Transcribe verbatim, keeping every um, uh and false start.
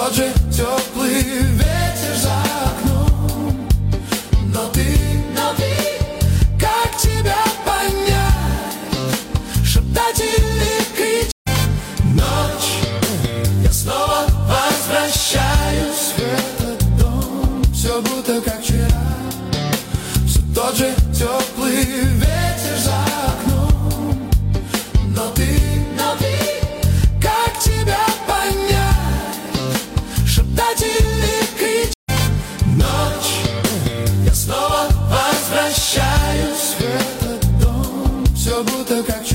тот же теплый ветер за окном. Но ты, но ты, как тебя понять? Шептать или кричать? Ночь, я снова возвращаюсь в этот дом. Все будто как вчера. Все тот же теплый ветер за окном. Но ты, но ты, как тебя понять? Шептать или кричать? Ночь, я снова возвращаюсь в этот дом. Все будто как